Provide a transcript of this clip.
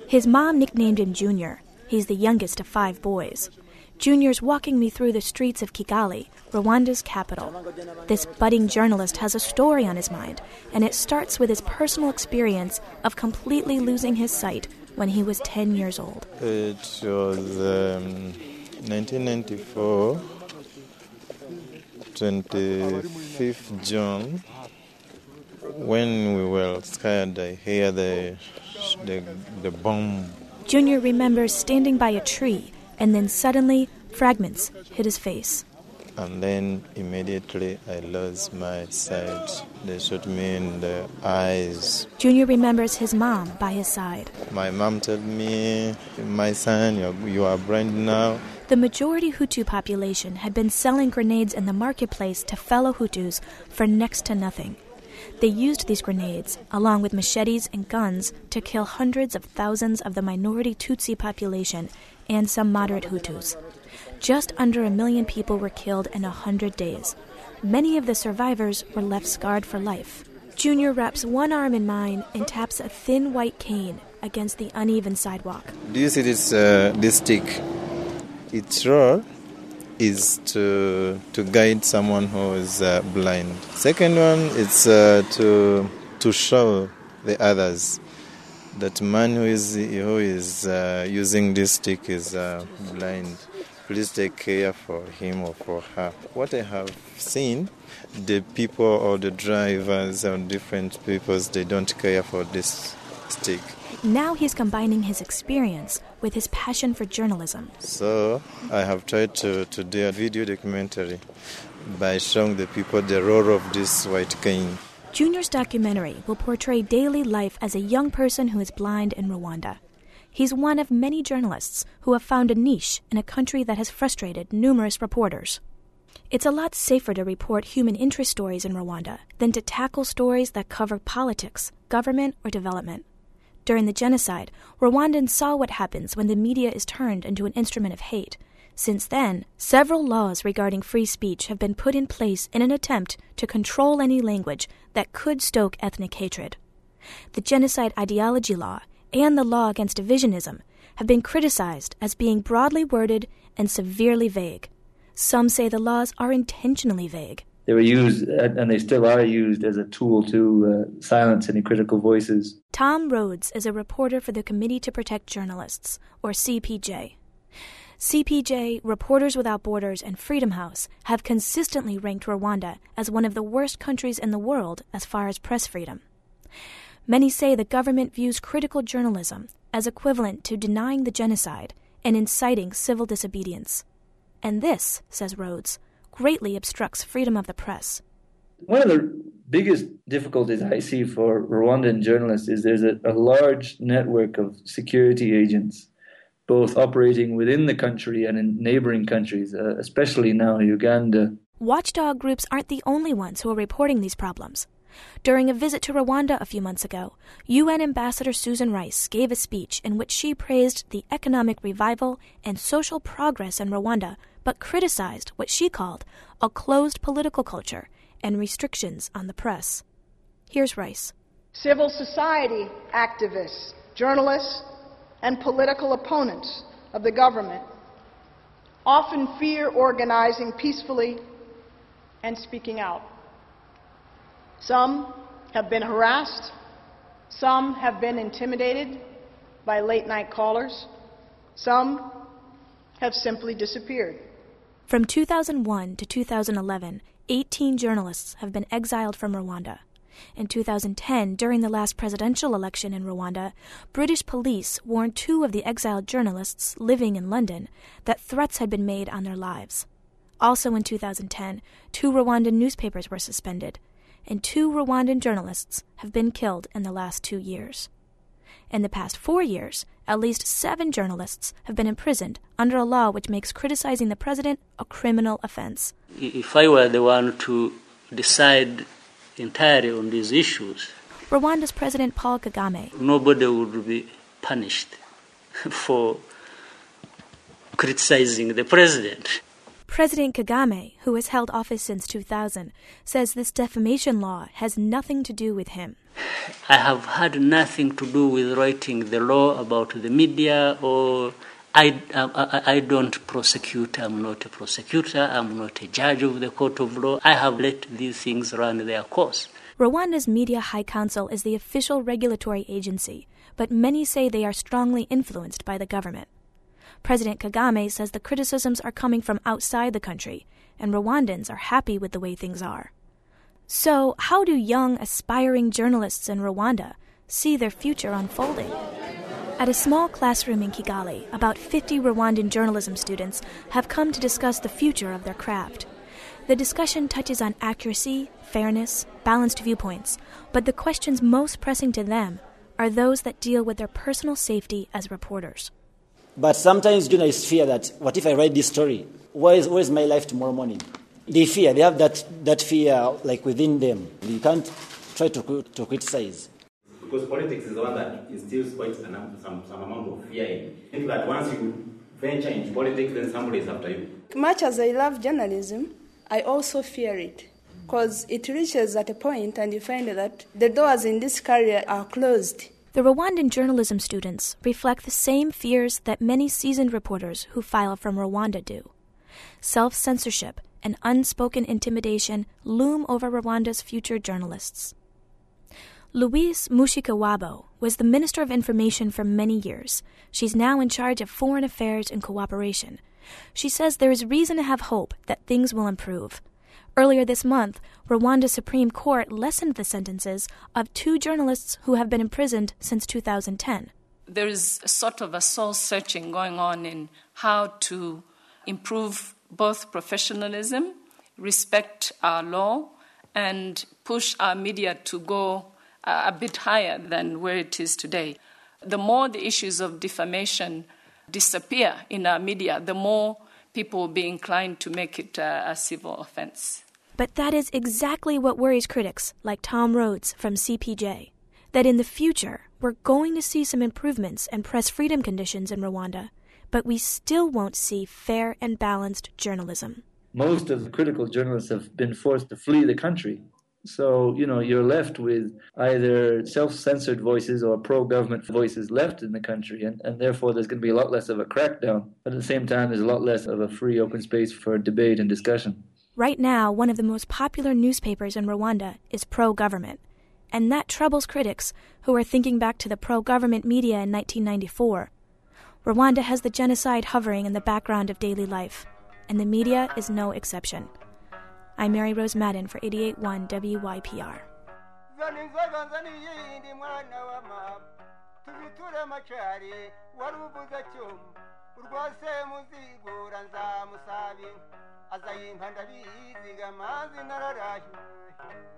His mom nicknamed him Junior. He's the youngest of 5 boys. Junior's walking me through the streets of Kigali, Rwanda's capital. This budding journalist has a story on his mind, and it starts with his personal experience of completely losing his sight when he was 10 years old. It was 1994, 25th June. When we were scared, I hear the bomb. Junior remembers standing by a tree, and then suddenly, fragments hit his face. And then immediately I lost my sight. They shot me in the eyes. Junior remembers his mom by his side. My mom told me, "My son, you are blind now." The majority Hutu population had been selling grenades in the marketplace to fellow Hutus for next to nothing. They used these grenades, along with machetes and guns, to kill hundreds of thousands of the minority Tutsi population and some moderate Hutus. Just under 1 million people were killed in 100 days. Many of the survivors were left scarred for life. Junior wraps one arm in mine and taps a thin white cane against the uneven sidewalk. Do you see this stick? Its role is to guide someone who is blind. Second one is to show the others that man who is using this stick is blind. Please take care for him or for her. What I have seen, the people or the drivers or different peoples, they don't care for this stick. Now he's combining his experience with his passion for journalism. So I have tried to do a video documentary by showing the people the role of this white cane. Junior's documentary will portray daily life as a young person who is blind in Rwanda. He's one of many journalists who have found a niche in a country that has frustrated numerous reporters. It's a lot safer to report human interest stories in Rwanda than to tackle stories that cover politics, government, or development. During the genocide, Rwandans saw what happens when the media is turned into an instrument of hate. Since then, several laws regarding free speech have been put in place in an attempt to control any language that could stoke ethnic hatred. The genocide ideology law and the law against divisionism have been criticized as being broadly worded and severely vague. Some say the laws are intentionally vague. They were used, and they still are used, as a tool to silence any critical voices. Tom Rhodes is a reporter for the Committee to Protect Journalists, or CPJ. CPJ, Reporters Without Borders, and Freedom House have consistently ranked Rwanda as one of the worst countries in the world as far as press freedom. Many say the government views critical journalism as equivalent to denying the genocide and inciting civil disobedience. And this, says Rhodes, greatly obstructs freedom of the press. One of the biggest difficulties I see for Rwandan journalists is there's a large network of security agents, both operating within the country and in neighboring countries, especially now Uganda. Watchdog groups aren't the only ones who are reporting these problems. During a visit to Rwanda a few months ago, UN Ambassador Susan Rice gave a speech in which she praised the economic revival and social progress in Rwanda, but criticized what she called a closed political culture and restrictions on the press. Here's Rice. Civil society activists, journalists, and political opponents of the government often fear organizing peacefully and speaking out. Some have been harassed. Some have been intimidated by late-night callers. Some have simply disappeared. From 2001 to 2011, 18 journalists have been exiled from Rwanda. In 2010, during the last presidential election in Rwanda, British police warned 2 of the exiled journalists living in London that threats had been made on their lives. Also in 2010, 2 Rwandan newspapers were suspended, and 2 Rwandan journalists have been killed in the last 2 years. In the past 4 years, at least 7 journalists have been imprisoned under a law which makes criticizing the president a criminal offense. If I were the one to decide entirely on these issues, Rwanda's President Paul Kagame, nobody would be punished for criticizing the president. President Kagame, who has held office since 2000, says this defamation law has nothing to do with him. I have had nothing to do with writing the law about the media, or I don't prosecute. I'm not a prosecutor. I'm not a judge of the court of law. I have let these things run their course. Rwanda's Media High Council is the official regulatory agency, but many say they are strongly influenced by the government. President Kagame says the criticisms are coming from outside the country, and Rwandans are happy with the way things are. So, how do young, aspiring journalists in Rwanda see their future unfolding? At a small classroom in Kigali, about 50 Rwandan journalism students have come to discuss the future of their craft. The discussion touches on accuracy, fairness, balanced viewpoints, but the questions most pressing to them are those that deal with their personal safety as reporters. But sometimes journalists fear that, what if I write this story? Where is my life tomorrow morning? They have that fear like within them. You can't try to criticize. Because politics is the one that instills quite some amount of fear in. I think that once you venture into politics, then somebody is after you. Much as I love journalism, I also fear it. Because it reaches at a point and you find that the doors in this career are closed. The Rwandan journalism students reflect the same fears that many seasoned reporters who file from Rwanda do. Self-censorship and unspoken intimidation loom over Rwanda's future journalists. Louise Mushikiwabo was the Minister of Information for many years. She's now in charge of foreign affairs and cooperation. She says there is reason to have hope that things will improve. Earlier this month, Rwanda's Supreme Court lessened the sentences of 2 journalists who have been imprisoned since 2010. There is a sort of a soul-searching going on in how to improve both professionalism, respect our law, and push our media to go a bit higher than where it is today. The more the issues of defamation disappear in our media, the more people will be inclined to make it a civil offense. But that is exactly what worries critics like Tom Rhodes from CPJ, that in the future we're going to see some improvements in press freedom conditions in Rwanda, but we still won't see fair and balanced journalism. Most of the critical journalists have been forced to flee the country. So, you're left with either self-censored voices or pro-government voices left in the country, and therefore there's going to be a lot less of a crackdown. But at the same time, there's a lot less of a free, open space for debate and discussion. Right now, one of the most popular newspapers in Rwanda is pro-government, and that troubles critics who are thinking back to the pro-government media in 1994. Rwanda has the genocide hovering in the background of daily life, and the media is no exception. I'm Mary Rose Madden for 88.1 WYPR. Azayimpa ndabizi gamanzi nararashye